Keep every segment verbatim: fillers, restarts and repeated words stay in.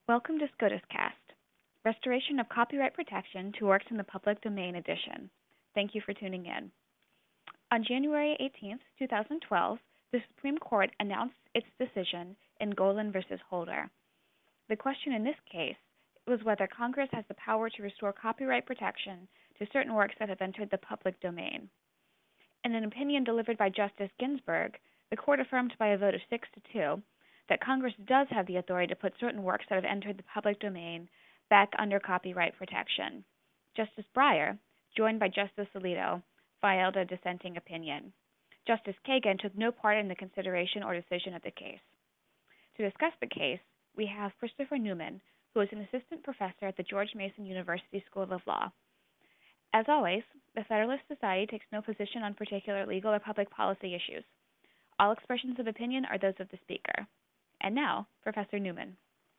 Welcome to SCOTUScast, Restoration of Copyright Protection to Works in the Public Domain edition. Thank you for tuning in. On January eighteenth, twenty twelve, the Supreme Court announced its decision in Golan versus Holder. The question in this case was whether Congress has the power to restore copyright protection to certain works that have entered the public domain. In an opinion delivered by Justice Ginsburg, the Court affirmed by a vote of six to two that Congress does have the authority to put certain works that have entered the public domain back under copyright protection. Justice Breyer, joined by Justice Alito, filed a dissenting opinion. Justice Kagan took no part in the consideration or decision of the case. To discuss the case, we have Christopher Newman, who is an assistant professor at the George Mason University School of Law. As always, the Federalist Society takes no position on particular legal or public policy issues. All expressions of opinion are those of the speaker. And now, Professor Newman.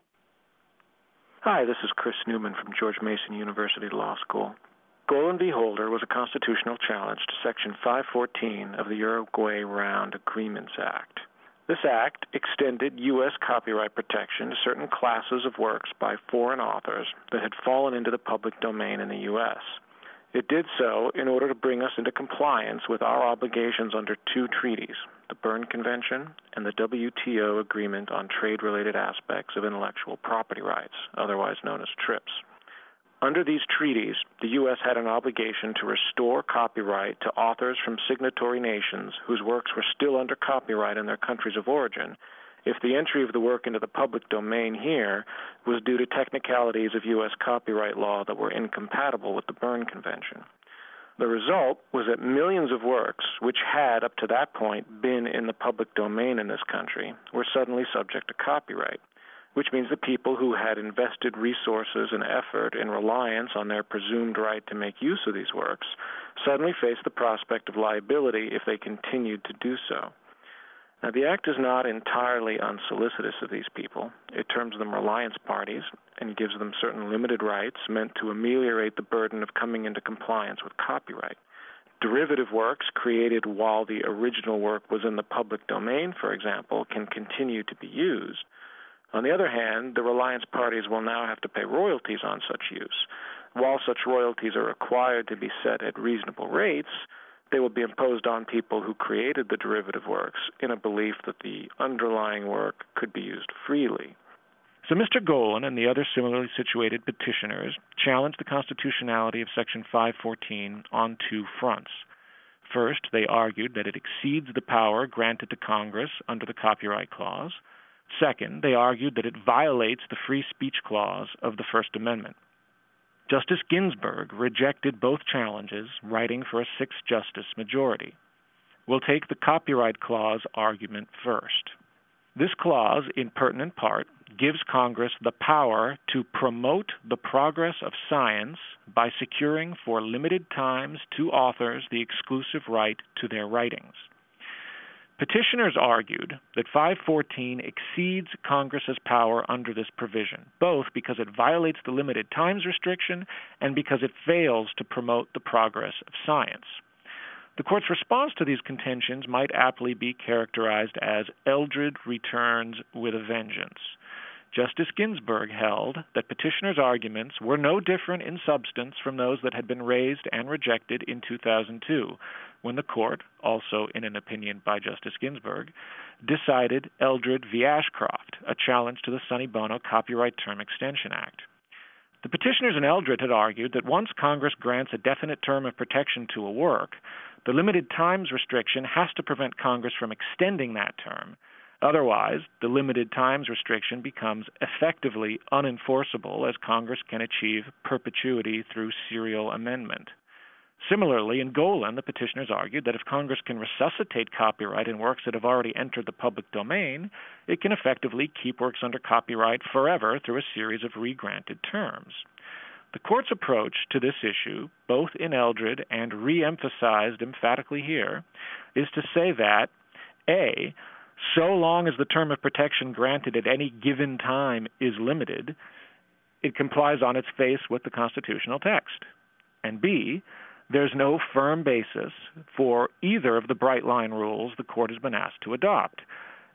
Hi, this is Chris Newman from George Mason University Law School. Golan v. Holder was a constitutional challenge to Section five fourteen of the Uruguay Round Agreements Act. This act extended U S copyright protection to certain classes of works by foreign authors that had fallen into the public domain in the U S It did so in order to bring us into compliance with our obligations under two treaties, the Berne Convention and the W T O Agreement on Trade-Related Aspects of Intellectual Property Rights, otherwise known as TRIPS. Under these treaties, the U S had an obligation to restore copyright to authors from signatory nations whose works were still under copyright in their countries of origin, if the entry of the work into the public domain here was due to technicalities of U S copyright law that were incompatible with the Berne Convention. The result was that millions of works, which had up to that point been in the public domain in this country, were suddenly subject to copyright, which means the people who had invested resources and effort in reliance on their presumed right to make use of these works suddenly faced the prospect of liability if they continued to do so. Now, the Act is not entirely unsolicitous of these people. It terms them reliance parties and gives them certain limited rights meant to ameliorate the burden of coming into compliance with copyright. Derivative works created while the original work was in the public domain, for example, can continue to be used. On the other hand, the reliance parties will now have to pay royalties on such use. While such royalties are required to be set at reasonable rates, they will be imposed on people who created the derivative works in a belief that the underlying work could be used freely. So Mister Golan and the other similarly situated petitioners challenged the constitutionality of Section five fourteen on two fronts. First, they argued that it exceeds the power granted to Congress under the Copyright Clause. Second, they argued that it violates the Free Speech Clause of the First Amendment. Justice Ginsburg rejected both challenges, writing for a six-justice majority. We'll take the Copyright Clause argument first. This clause, in pertinent part, gives Congress the power to promote the progress of science by securing for limited times to authors the exclusive right to their writings. Petitioners argued that five fourteen exceeds Congress's power under this provision, both because it violates the limited times restriction and because it fails to promote the progress of science. The Court's response to these contentions might aptly be characterized as Eldred returns with a vengeance. Justice Ginsburg held that petitioners' arguments were no different in substance from those that had been raised and rejected in two thousand two, when the Court, also in an opinion by Justice Ginsburg, decided Eldred v. Ashcroft, a challenge to the Sonny Bono Copyright Term Extension Act. The petitioners in Eldred had argued that once Congress grants a definite term of protection to a work, the limited times restriction has to prevent Congress from extending that term. Otherwise, the limited times restriction becomes effectively unenforceable, as Congress can achieve perpetuity through serial amendment. Similarly, in Golan, the petitioners argued that if Congress can resuscitate copyright in works that have already entered the public domain, it can effectively keep works under copyright forever through a series of re-granted terms. The Court's approach to this issue, both in Eldred and re-emphasized emphatically here, is to say that, A, so long as the term of protection granted at any given time is limited, it complies on its face with the constitutional text. And B, there's no firm basis for either of the bright line rules the Court has been asked to adopt.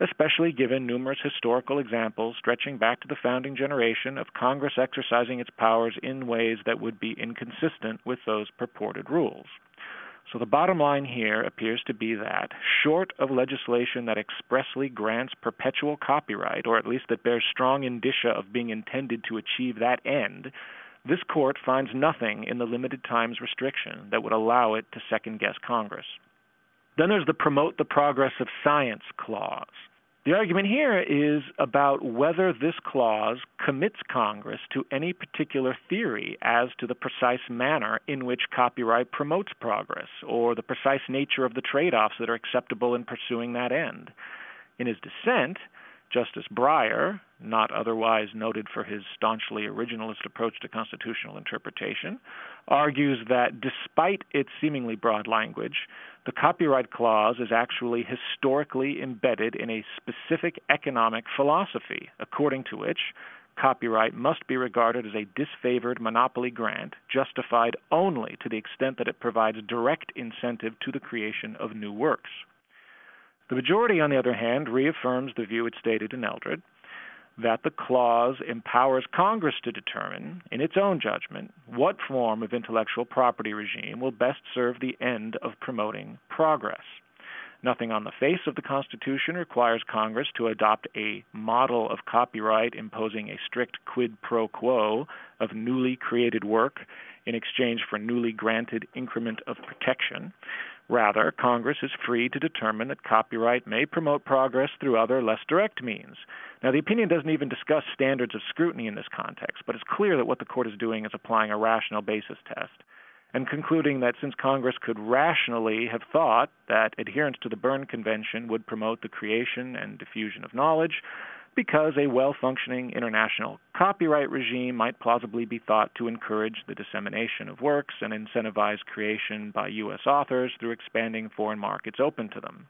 especially given numerous historical examples stretching back to the founding generation of Congress exercising its powers in ways that would be inconsistent with those purported rules. So the bottom line here appears to be that, short of legislation that expressly grants perpetual copyright, or at least that bears strong indicia of being intended to achieve that end, this court finds nothing in the limited times restriction that would allow it to second-guess Congress. Then there's the Promote the Progress of Science clause. The argument here is about whether this clause commits Congress to any particular theory as to the precise manner in which copyright promotes progress, or the precise nature of the trade-offs that are acceptable in pursuing that end. In his dissent, Justice Breyer, not otherwise noted for his staunchly originalist approach to constitutional interpretation, argues that despite its seemingly broad language, the Copyright Clause is actually historically embedded in a specific economic philosophy, according to which copyright must be regarded as a disfavored monopoly grant justified only to the extent that it provides direct incentive to the creation of new works. The majority, on the other hand, reaffirms the view it stated in Eldred, that the clause empowers Congress to determine, in its own judgment, what form of intellectual property regime will best serve the end of promoting progress. Nothing on the face of the Constitution requires Congress to adopt a model of copyright imposing a strict quid pro quo of newly created work in exchange for newly granted increment of protection. Rather, Congress is free to determine that copyright may promote progress through other, less direct means. Now, the opinion doesn't even discuss standards of scrutiny in this context, but it's clear that what the court is doing is applying a rational basis test and concluding that since Congress could rationally have thought that adherence to the Berne Convention would promote the creation and diffusion of knowledge, because a well-functioning international copyright regime might plausibly be thought to encourage the dissemination of works and incentivize creation by U S authors through expanding foreign markets open to them.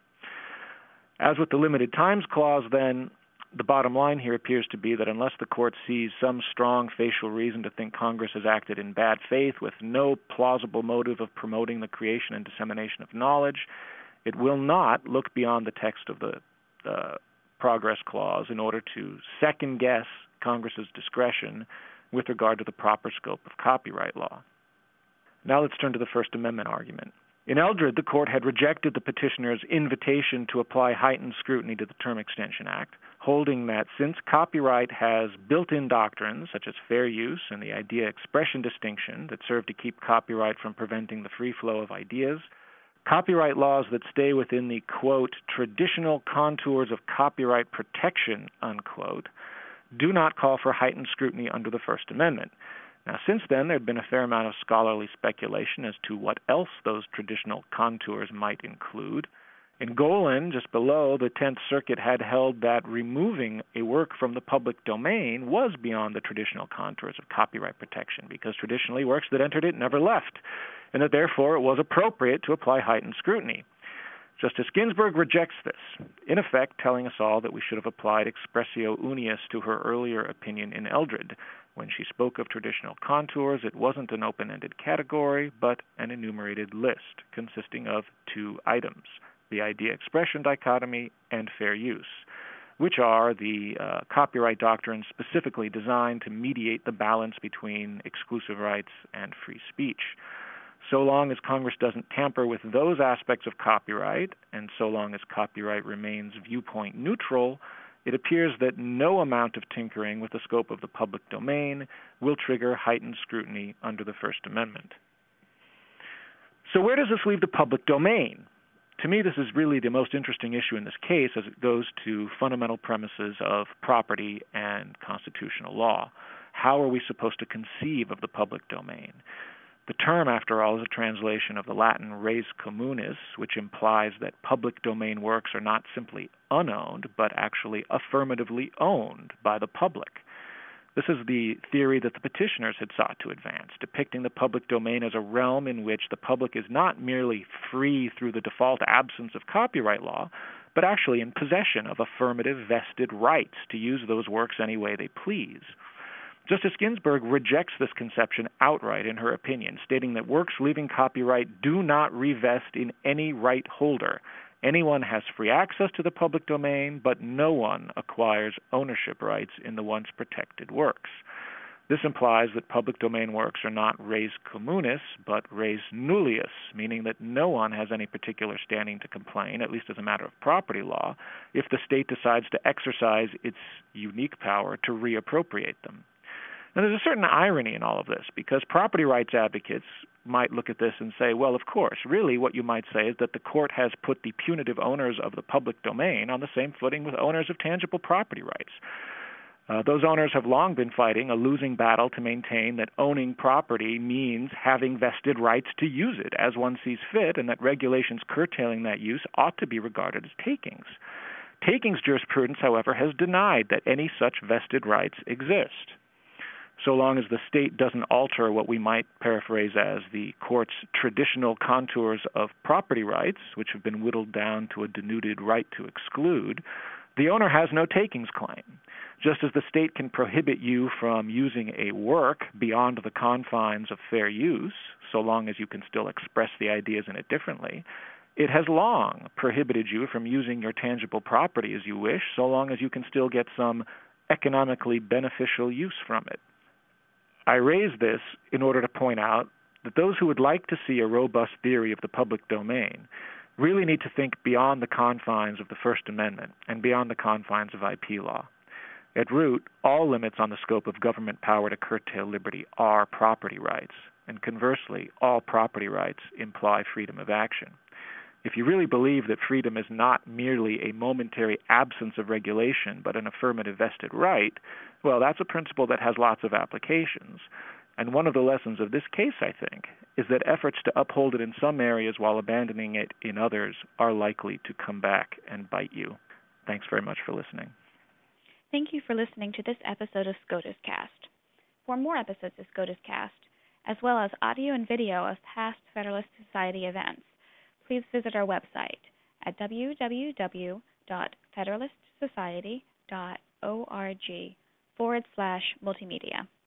As with the limited times clause, then, the bottom line here appears to be that unless the court sees some strong facial reason to think Congress has acted in bad faith with no plausible motive of promoting the creation and dissemination of knowledge, it will not look beyond the text of the uh, Progress Clause in order to second-guess Congress's discretion with regard to the proper scope of copyright law. Now let's turn to the First Amendment argument. In Eldred, the court had rejected the petitioner's invitation to apply heightened scrutiny to the Term Extension Act, holding that since copyright has built-in doctrines such as fair use and the idea-expression distinction that serve to keep copyright from preventing the free flow of ideas, copyright laws that stay within the, quote, traditional contours of copyright protection, unquote, do not call for heightened scrutiny under the First Amendment. Now, since then, there had been a fair amount of scholarly speculation as to what else those traditional contours might include. In Golan, just below, the Tenth Circuit had held that removing a work from the public domain was beyond the traditional contours of copyright protection, because traditionally works that entered it never left, and that therefore it was appropriate to apply heightened scrutiny. Justice Ginsburg rejects this, in effect telling us all that we should have applied expressio unius to her earlier opinion in Eldred. When she spoke of traditional contours, it wasn't an open-ended category, but an enumerated list consisting of two items, the idea-expression dichotomy and fair use, which are the uh, copyright doctrines specifically designed to mediate the balance between exclusive rights and free speech. So long as Congress doesn't tamper with those aspects of copyright, and so long as copyright remains viewpoint neutral, it appears that no amount of tinkering with the scope of the public domain will trigger heightened scrutiny under the First Amendment. So where does this leave the public domain? To me, this is really the most interesting issue in this case as it goes to fundamental premises of property and constitutional law. How are we supposed to conceive of the public domain? The term, after all, is a translation of the Latin res communis, which implies that public domain works are not simply unowned, but actually affirmatively owned by the public. This is the theory that the petitioners had sought to advance, depicting the public domain as a realm in which the public is not merely free through the default absence of copyright law, but actually in possession of affirmative vested rights to use those works any way they please. Justice Ginsburg rejects this conception outright in her opinion, stating that works leaving copyright do not revest in any right holder Anyone has free access to the public domain, but no one acquires ownership rights in the once protected works. This implies that public domain works are not res communis, but res nullius, meaning that no one has any particular standing to complain, at least as a matter of property law, if the state decides to exercise its unique power to reappropriate them. Now, there's a certain irony in all of this, because property rights advocates might look at this and say, well, of course, really what you might say is that the court has put the punitive owners of the public domain on the same footing with owners of tangible property rights. Uh, those owners have long been fighting a losing battle to maintain that owning property means having vested rights to use it as one sees fit, and that regulations curtailing that use ought to be regarded as takings. Takings jurisprudence, however, has denied that any such vested rights exist. So long as the state doesn't alter what we might paraphrase as the court's traditional contours of property rights, which have been whittled down to a denuded right to exclude, the owner has no takings claim. Just as the state can prohibit you from using a work beyond the confines of fair use, so long as you can still express the ideas in it differently, it has long prohibited you from using your tangible property as you wish, so long as you can still get some economically beneficial use from it. I raise this in order to point out that those who would like to see a robust theory of the public domain really need to think beyond the confines of the First Amendment and beyond the confines of I P law. At root, all limits on the scope of government power to curtail liberty are property rights, and conversely, all property rights imply freedom of action. If you really believe that freedom is not merely a momentary absence of regulation, but an affirmative vested right, well, that's a principle that has lots of applications. And one of the lessons of this case, I think, is that efforts to uphold it in some areas while abandoning it in others are likely to come back and bite you. Thanks very much for listening. Thank you for listening to this episode of SCOTUS Cast. For more episodes of SCOTUS Cast, as well as audio and video of past Federalist Society events, please visit our website at w w w dot federalist society dot org forward slash multimedia.